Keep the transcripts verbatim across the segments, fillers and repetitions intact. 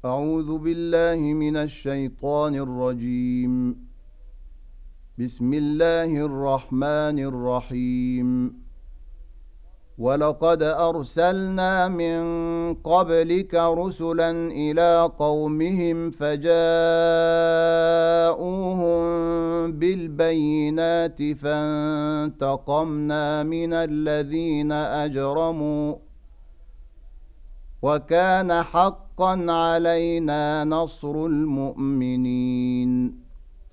أعوذ بالله من الشيطان الرجيم. بسم الله الرحمن الرحيم. ولقد أرسلنا من قبلك رسلا إلى قومهم فجاءوهم بالبينات فانتقمنا من الذين أجرموا وكان حقا علينا نصر المؤمنين.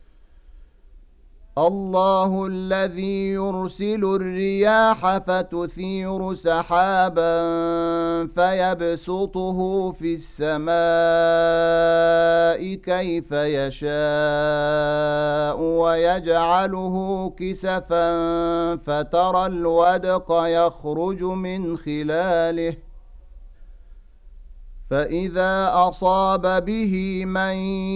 الله الذي يرسل الرياح فتثير سحابا فيبسطه في السماء كيف يشاء ويجعله كسفا فترى الودق يخرج من خلاله فإذا أصاب به من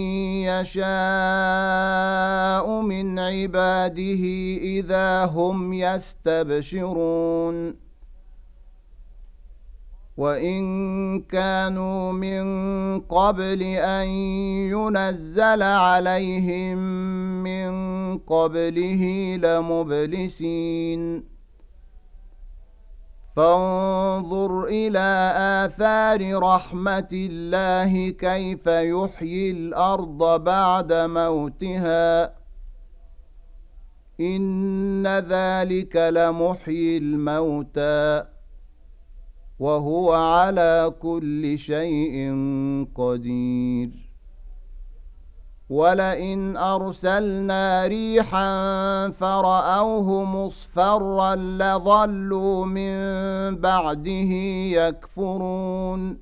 يشاء من عباده إذا هم يستبشرون. وإن كانوا من قبل أن ينزل عليهم من قبله لمبلسين. فانظر إلى آثار رحمة الله كيف يحيي الأرض بعد موتها إن ذلك لمحيي الموتى وهو على كل شيء قدير. ولئن أرسلنا ريحا فرأوه مصفرا لظلوا من بعده يكفرون.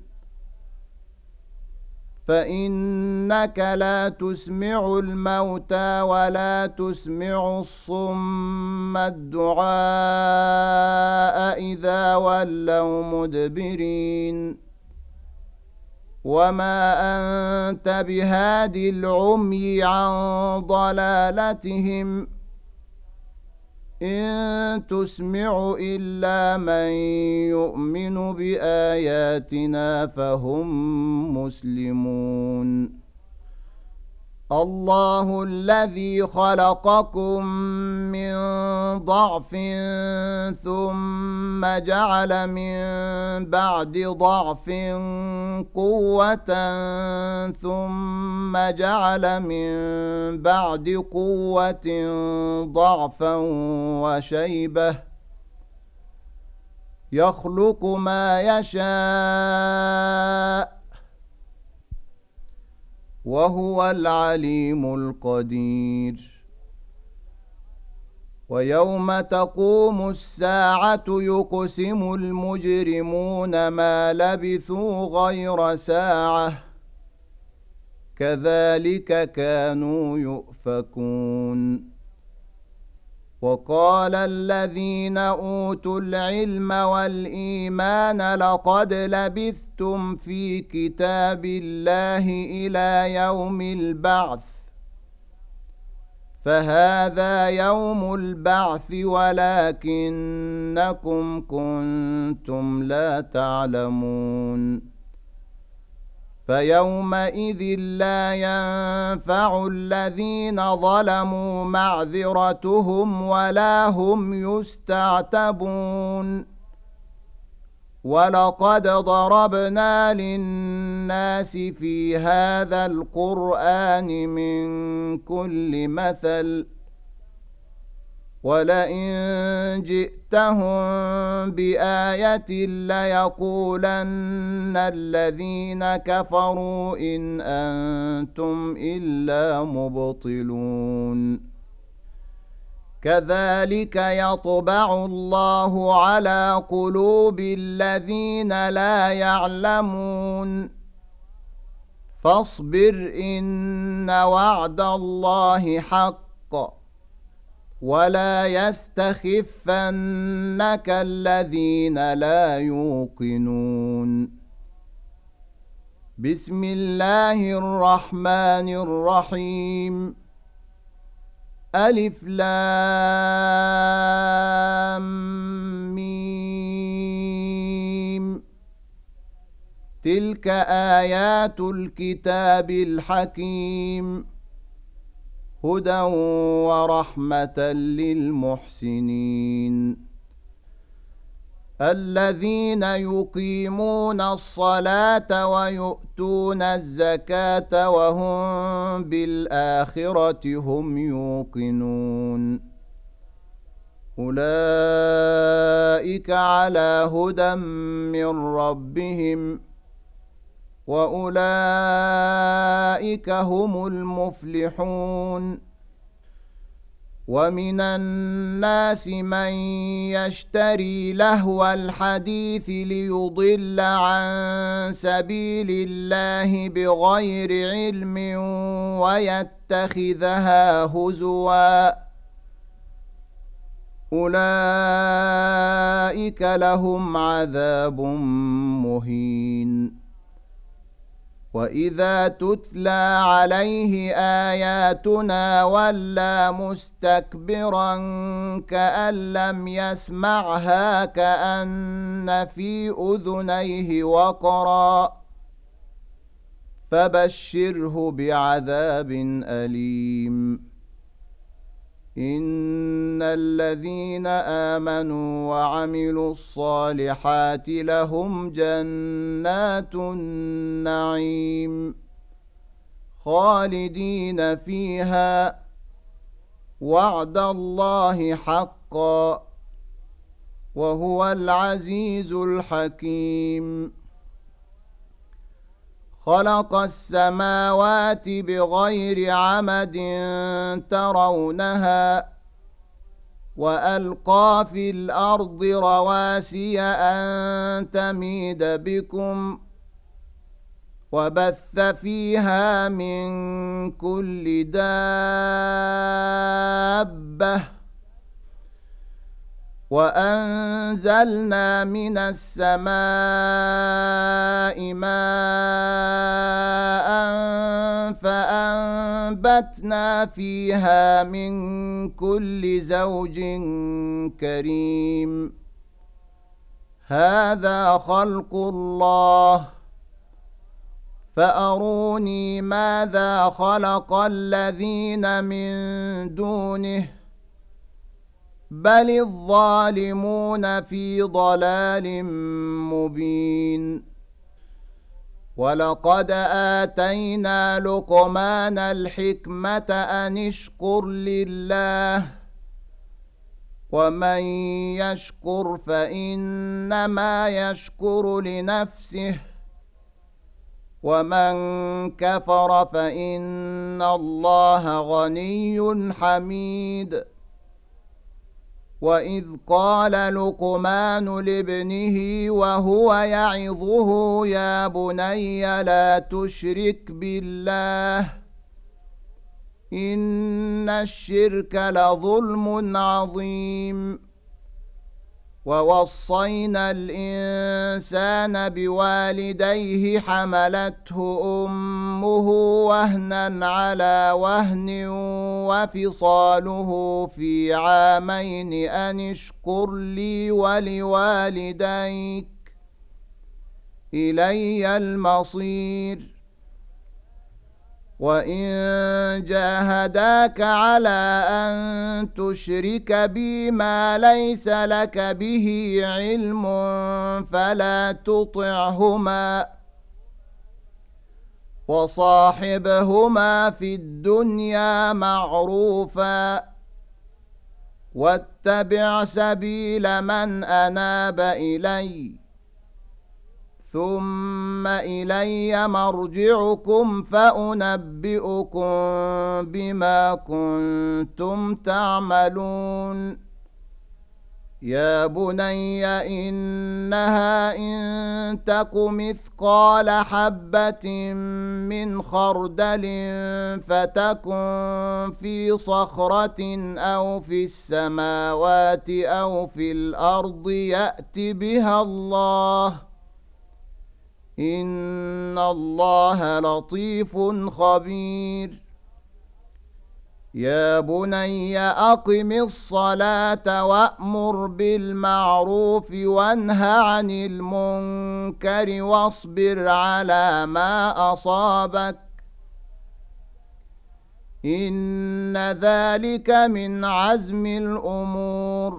فإنك لا تسمع الموتى ولا تسمع الصم الدعاء إذا ولوا مدبرين. وما أنت بهاد العمي عن ضلالتهم إن تسمع إلا من يؤمن بآياتنا فهم مسلمون. الله الذي خلقكم من ضعف ثم جعل من بعد ضعف قوة ثم جعل من بعد قوة ضعفا وشيبة يخلق ما يشاء وهو العليم القدير. ويوم تقوم الساعة يقسم المجرمون ما لبثوا غير ساعة كذلك كانوا يؤفكون. وقال الذين أوتوا العلم والإيمان لقد لبثتم في كتاب الله إلى يوم البعث فهذا يوم البعث ولكنكم كنتم لا تعلمون. فيومئذ لا ينفع الذين ظلموا معذرتهم ولا هم يستعتبون. ولقد ضربنا للناس في هذا القرآن من كل مثل ولئن جئتهم بآية ليقولن الذين كفروا إن أنتم إلا مبطلون. كذلك يطبع الله على قلوب الذين لا يعلمون. فاصبر إن وعد الله حق ولا يستخفنك الذين لا يوقنون. بسم الله الرحمن الرحيم. ألف لام ميم تلك آيات الكتاب الحكيم هدى ورحمة للمحسنين الذين يقيمون الصلاة ويؤتون الزكاة وهم بالآخرة هم يوقنون أولئك على هدى من ربهم وأولئك هم المفلحون ومن الناس من يشتري لهو الحديث ليضل عن سبيل الله بغير علم ويتخذها هزوا أولئك لهم عذاب مهين وإذا تتلى عليه آياتنا ولى مستكبرا كأن لم يسمعها كأن في أذنيه وقرا فبشره بعذاب أليم إن الذين آمنوا وعملوا الصالحات لهم جنات النعيم خالدين فيها وعد الله حقا وهو العزيز الحكيم خلق السماوات بغير عمد ترونها وألقى في الأرض رواسي أن تميد بكم وبث فيها من كل دابة وأنزلنا من السماء ماء فأنبتنا فيها من كل زوج كريم هذا خلق الله فأروني ماذا خلق الذين من دونه بل الظالمون في ضلال مبين ولقد آتينا لقمان الحكمة أن اشكر لله ومن يشكر فإنما يشكر لنفسه ومن كفر فإن الله غني حميد وإذ قال لقمان لابنه وهو يعظه يا بني لا تشرك بالله إن الشرك لظلم عظيم ووصينا الإنسان بوالديه حملته أمه وهنا على وهن وفصاله في عامين أن اشكر لي ولوالديك إلي المصير وإن جاهداك على أن تشرك بي ما ليس لك به علم فلا تطعهما وصاحبهما في الدنيا معروفا واتبع سبيل من أناب إلي ثم إلي مرجعكم فأنبئكم بما كنتم تعملون يا بني إنها إن تك مثقال حبة من خردل فتكن في صخرة أو في السماوات أو في الأرض يأت بها الله إن الله لطيف خبير يا بني أقم الصلاة وأمر بالمعروف وانه عن المنكر واصبر على ما أصابك إن ذلك من عزم الأمور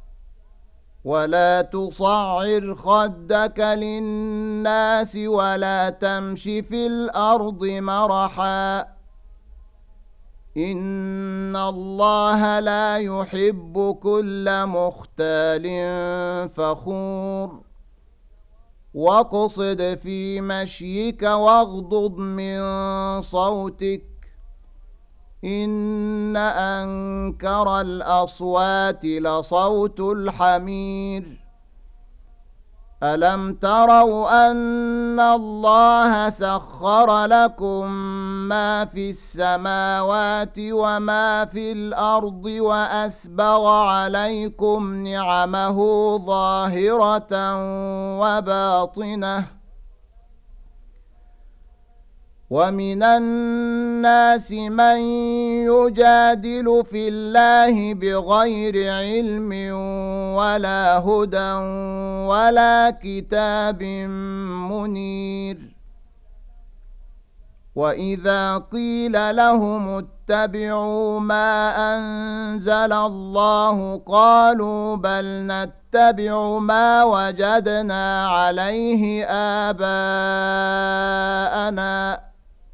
ولا تصعر خدك للناس ولا تمش في الأرض مرحا إن الله لا يحب كل مختال فخور واقصد في مشيك واغضض من صوتك إن أنكر الأصوات لصوت الحمير ألم تروا أن الله سخر لكم ما في السماوات وما في الأرض وأسبغ عليكم نعمه ظاهرة وباطنة ومن الناس من يجادل في الله بغير علم ولا هدى ولا كتاب منير وإذا قيل لهم اتبعوا ما أنزل الله قالوا بل نتبع ما وجدنا عليه آباءنا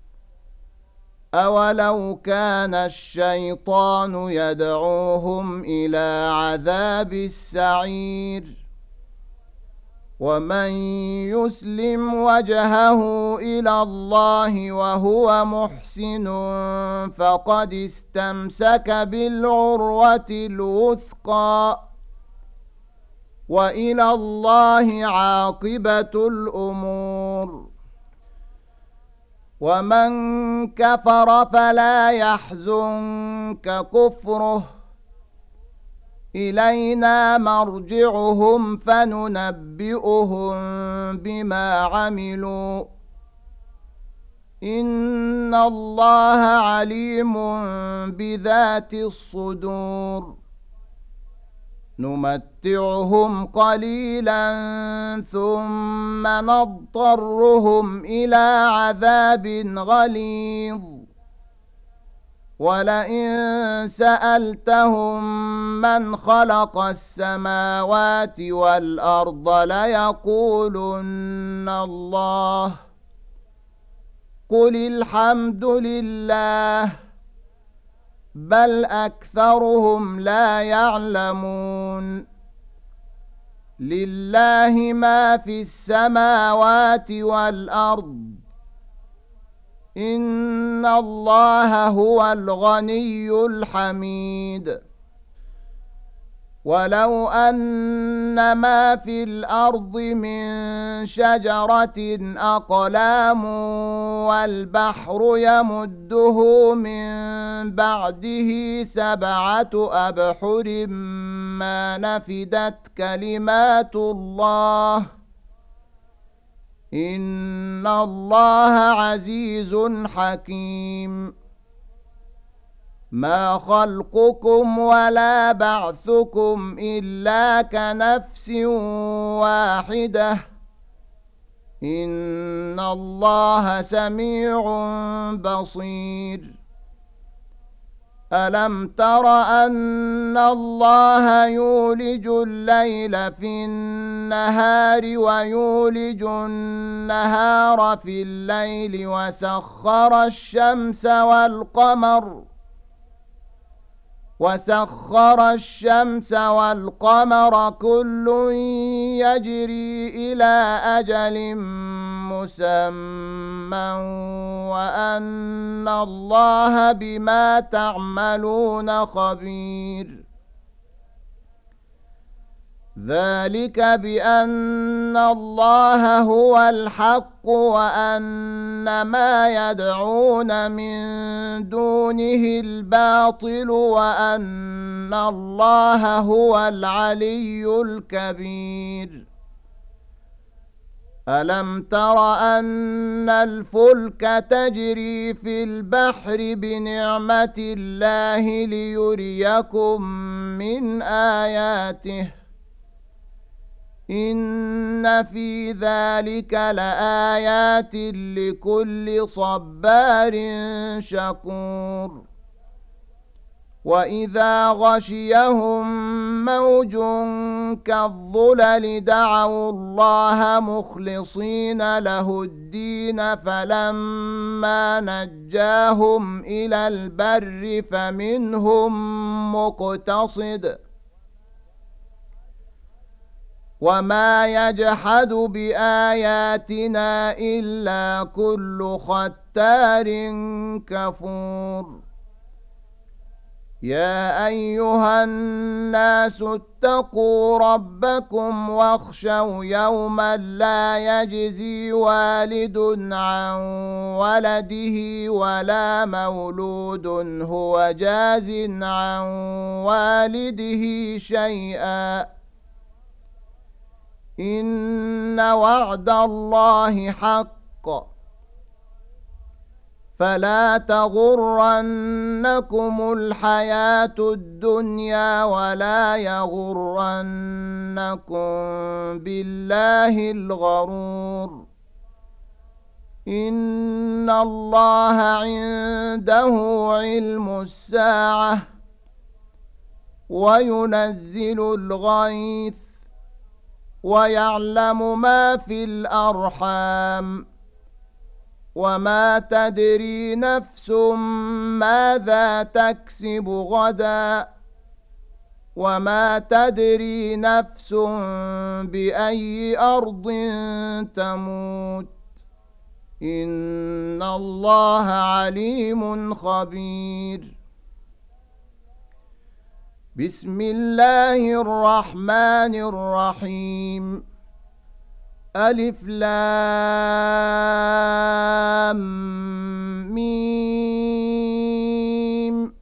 أولو كان الشيطان يدعوهم إلى عذاب السعير ومن يسلم وجهه إلى الله وهو محسن فقد استمسك بالعروة الوثقى وإلى الله عاقبة الأمور ومن كفر فلا يحزنك كفره إلينا مرجعهم فننبئهم بما عملوا إن الله عليم بذات الصدور نمتعهم قليلا ثم نضطرهم إلى عذاب غليظ ولئن سألتهم من خلق السماوات والأرض ليقولن الله قل الحمد لله بل أكثرهم لا يعلمون لله ما في السماوات والأرض إن الله هو الغني الحميد ولو أن ما في الأرض من شجرة أقلام والبحر يمده من بعده سبعة أبحر ما نفدت كلمات الله إن الله عزيز حكيم ما خلقكم ولا بعثكم إلا كنفس واحدة إن الله سميع بصير ألم تر أن الله يولج الليل في النهار ويولج النهار في الليل وسخر الشمس والقمر وسخر الشمس والقمر كل يجري إلى أجل مسمى وأن الله بما تعملون خبير ذلك بأن الله هو الحق وأن ما يدعون من دونه الباطل وأن الله هو العلي الكبير ألم تر أن الفلك تجري في البحر بنعمة الله ليريكم من آياته إن في ذلك لآيات لكل صبار شكور وإذا غشيهم موج كالظلل دعوا الله مخلصين له الدين فلما نجاهم إلى البر فمنهم مقتصد وما يجحد بآياتنا إلا كل ختار كفور يا أيها الناس اتقوا ربكم واخشوا يوما لا يجزي والد عن ولده ولا مولود هو جاز عن والده شيئا إن وعد الله حق فلا تغرنكم الحياة الدنيا ولا يغرنكم بالله الغرور إن الله عنده علم الساعة وينزل الغيث ويعلم ما في الأرحام وما تدري نفس ماذا تكسب غدا وما تدري نفس بأي أرض تموت إن الله عليم خبير بسم الله الرحمن الرحيم ألف لام ميم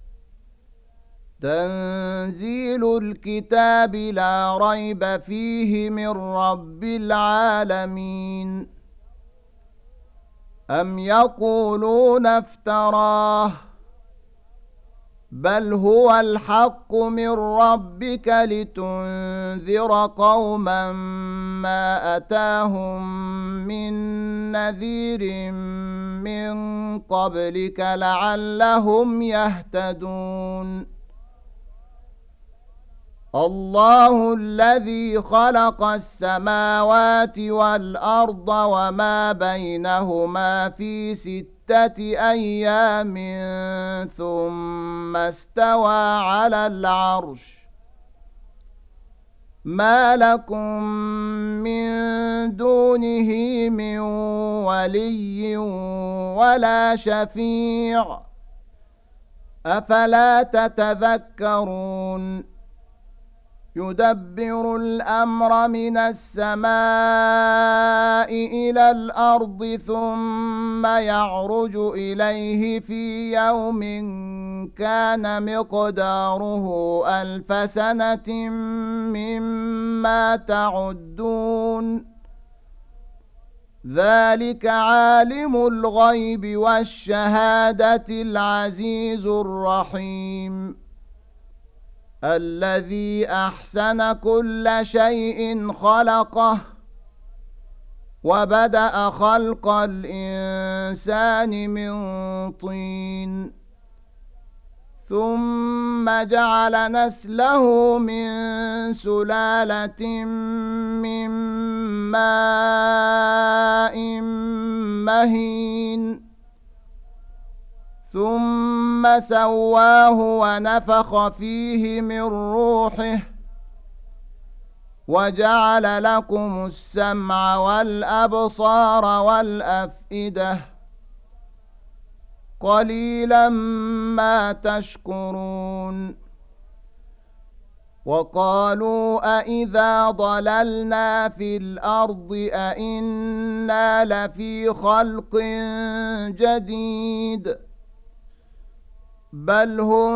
تنزيل الكتاب لا ريب فيه من رب العالمين أم يقولون افتراه بل هو الحق من ربك لتنذر قوما ما أتاهم من نذير من قبلك لعلهم يهتدون الله الذي خلق السماوات والأرض وما بينهما في ستة أيام ثم استوى على العرش ما لكم من دونه من ولي ولا شفيع أفلا تتذكرون يدبر الأمر من السماء إلى الأرض ثم يعرج إليه في يوم كان مقداره ألف سنة مما تعدون ذلك عالم الغيب والشهادة العزيز الرحيم الذي أحسن كل شيء خلقه وبدأ خلق الإنسان من طين ثم جعل نسله من سلالة من ماء مهين ثم سواه ونفخ فيه من روحه وجعل لكم السمع والأبصار والأفئدة قليلا ما تشكرون وقالوا أإذا ضللنا في الأرض أإنا لفي خلق جديد بل هم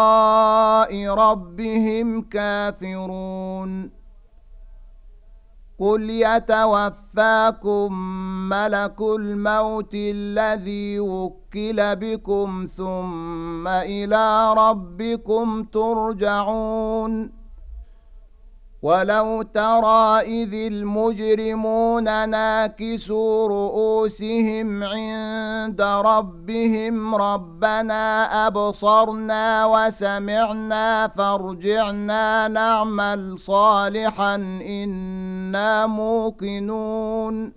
بلقاء ربهم كافرون قل يتوفاكم ملك الموت الذي وكل بكم ثم إلى ربكم ترجعون ولو ترى إذ المجرمون ناكسوا رؤوسهم عند ربهم ربنا أبصرنا وسمعنا فارجعنا نعمل صالحا إنا موقنون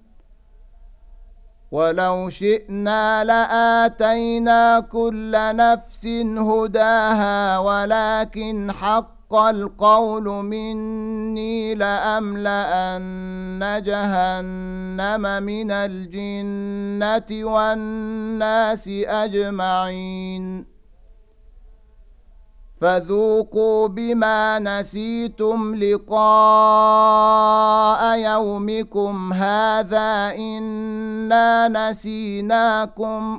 ولو شئنا لآتينا كل نفس هداها ولكن حق القول مني لأملأن جهنم من الجنة والناس أجمعين فذوقوا بما نسيتم لقاء يومكم هذا إنا نسيناكم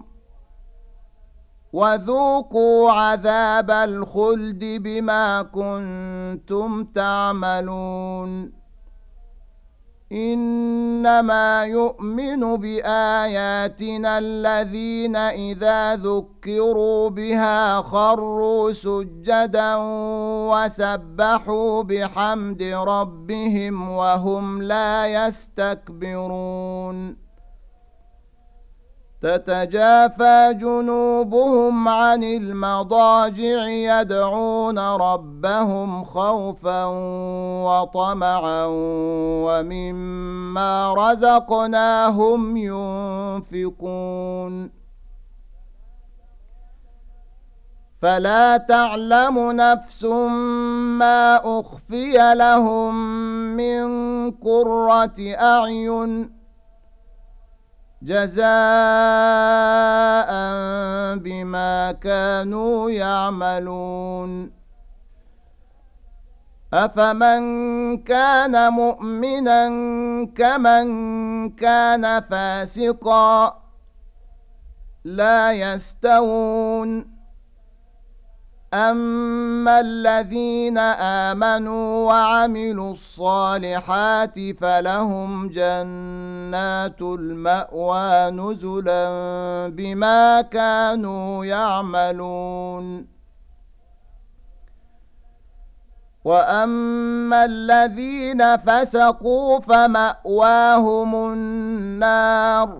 وذوقوا عذاب الخلد بما كنتم تعملون إنما يؤمن بآياتنا الذين إذا ذكروا بها خروا سجدا وسبحوا بحمد ربهم وهم لا يستكبرون تتجافى جنوبهم عن المضاجع يدعون ربهم خوفا وطمعا ومما رزقناهم ينفقون فلا تعلم نفس ما أخفي لهم من قرة أعين جزاء بما كانوا يعملون أفمن كان مؤمنا كمن كان فاسقا لا يستوون أما الذين آمنوا وعملوا الصالحات فلهم جنات المأوى نزلا بما كانوا يعملون وأما الذين فسقوا فمأواهم النار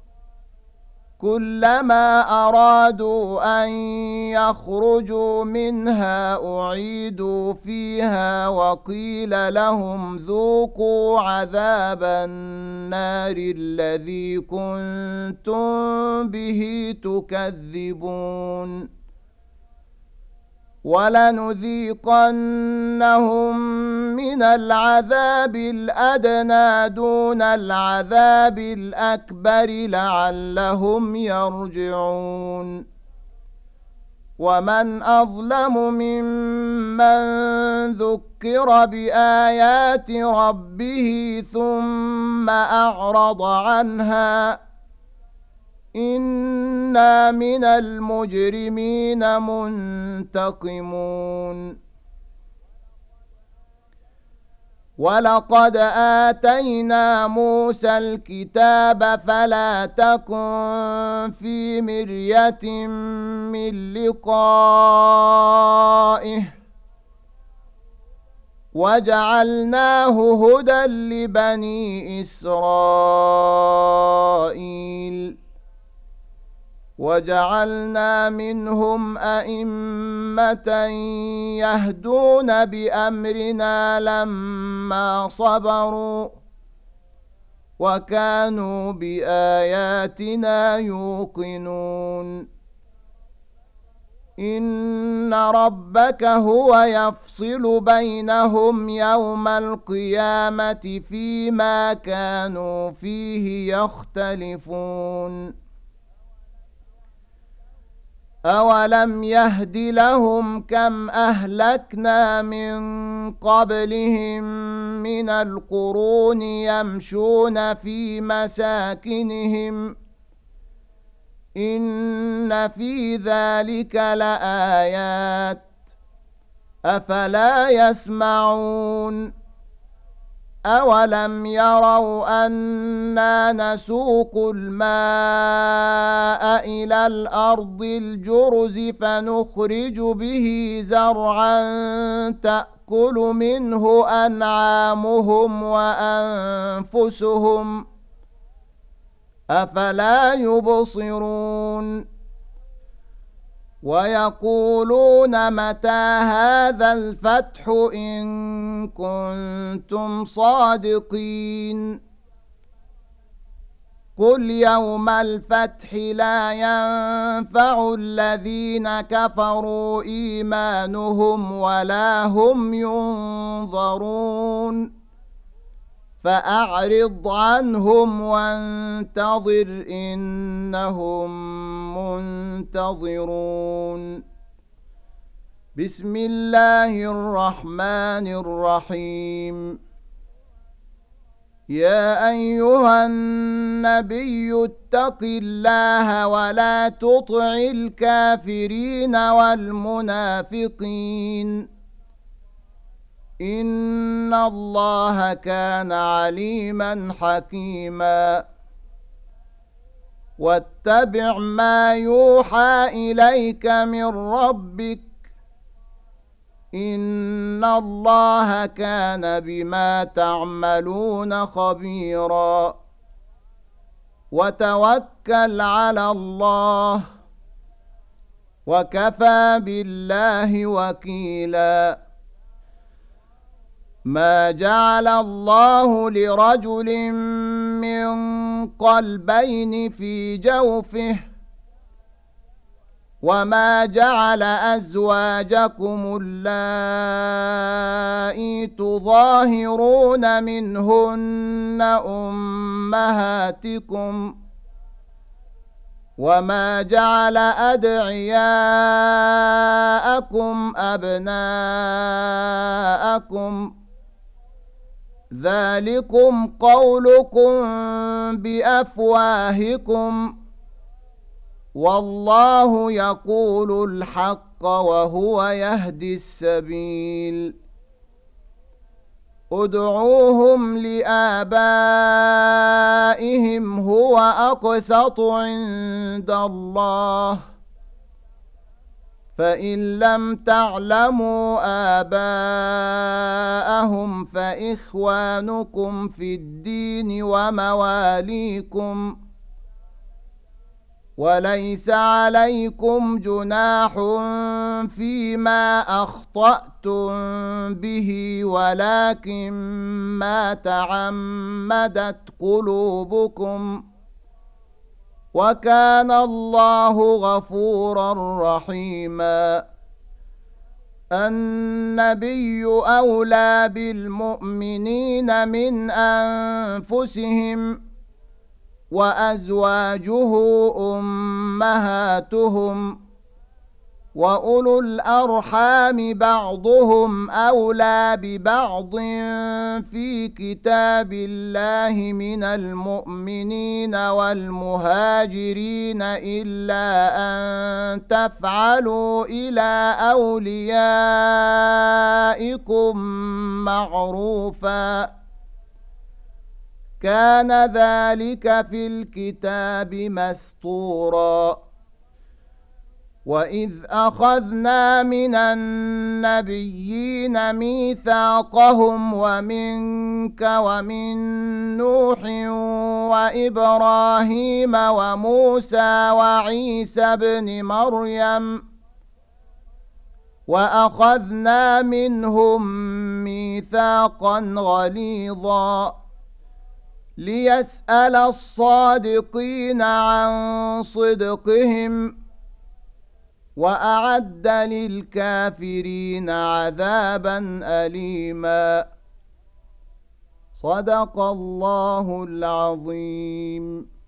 كلما أرادوا أن يخرجوا منها أعيدوا فيها وقيل لهم ذوقوا عذاب النار الذي كنتم به تكذبون ولنذيقنهم من العذاب الأدنى دون العذاب الأكبر لعلهم يرجعون ومن أظلم ممن ذكر بآيات ربه ثم أعرض عنها إنا من المجرمين منتقمون ولقد آتينا موسى الكتاب فلا تكن في مرية من لقائه وجعلناه هدى لبني إسرائيل وجعلنا منهم أئمة يهدون بأمرنا لما صبروا وكانوا بآياتنا يوقنون إن ربك هو يفصل بينهم يوم القيامة فيما كانوا فيه يختلفون أولم يهد لهم كم أهلكنا من قبلهم من القرون يمشون في مساكنهم إن في ذلك لآيات أفلا يسمعون أولم يروا أنا نسوق الماء إلى الأرض الجرز فنخرج به زرعا تأكل منه أنعامهم وأنفسهم أفلا يبصرون ويقولون متى هذا الفتح إن كنتم صادقين قل يوم الفتح لا ينفع الذين كفروا إيمانهم ولا هم ينظرون فأعرض عنهم وانتظر إنهم منتظرون بسم الله الرحمن الرحيم يا أيها النبي اتق الله ولا تطع الكافرين والمنافقين إن الله كان عليما حكيما واتبع ما يوحى إليك من ربك إن الله كان بما تعملون خبيرا وتوكل على الله وكفى بالله وكيلا ما جعل الله لرجل من قلبين في جوفه وما جعل أزواجكم اللائي تظاهرون منهن أمهاتكم وما جعل أدعياءكم أبناءكم ذلكم قولكم بأفواهكم والله يقول الحق وهو يهدي السبيل ادعوهم لآبائهم هو أقسط عند الله فإن لم تعلموا آباءهم فإخوانكم في الدين ومواليكم وليس عليكم جناح فيما أخطأتم به ولكن ما تعمدت قلوبكم وكان الله غفورا رحيما النبي أولى بالمؤمنين من أنفسهم وأزواجه أمهاتهم وأولو الأرحام بعضهم أولى ببعض في كتاب الله من المؤمنين والمهاجرين إلا أن تفعلوا إلى أوليائكم معروفا كان ذلك في الكتاب مسطورا وإذ أخذنا من النبيين ميثاقهم ومنك ومن نوح وإبراهيم وموسى وعيسى بن مريم وأخذنا منهم ميثاقا غليظا ليسأل الصادقين عن صدقهم وأعد للكافرين عذابا أليما صدق الله العظيم.